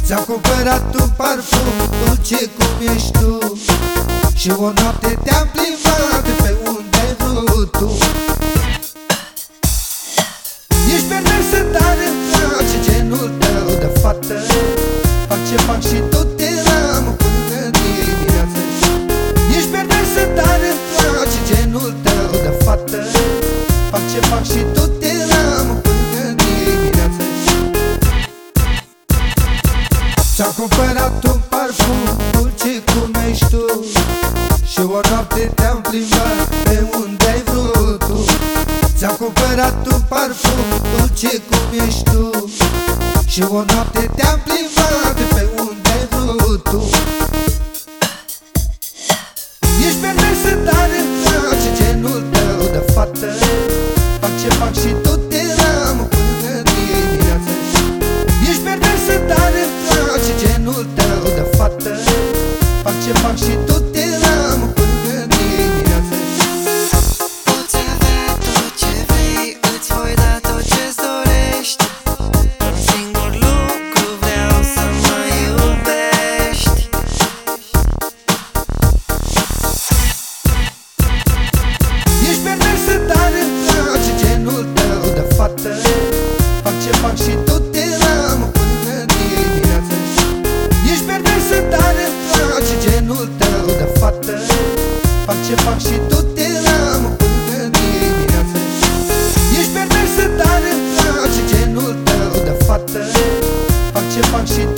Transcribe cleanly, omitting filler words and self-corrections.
Ți-am cumpărat un parfum dulce cum ești tu, și o noapte te-am plimbat pe unde ai vrut tu. Ești perversă, dar îmi place genul tău de fată. Fac ce fac și tu te am până dimineață. Ești perversă, dar îmi place genul tău de fată. Fac ce fac și tu te am până dimineață. Ți-am cumpărat un parfum dulce cum ești tu, și o noapte te-am plimbat pe unde ai vrut tu. Ți-am cumpărat un parfum dulce cum ești tu, și o noapte te-am plimbat pe unde ai vrut tu. Ești perversă, dar îmi place genul tău de fată. Fac ce fac și tu te am până dimineață. Ești perversă, dar îmi place genul tău de fată. Fac ce fac și tu te am până dimineață. Poți avea tot ce vrei, îți voi da tot ce-ți dorești. Un singur lucru vreau, să mă iubești. Ești perversă, dar îmi place genul tău de fată. Fac ce fac și tu te am până dimineață. Ești perversă, dar îmi place genul tău de fată. Fac ce fac și tu te am până dimineață. Ești perversă, dar îmi place genul tău de fată. Fac ce fac și tu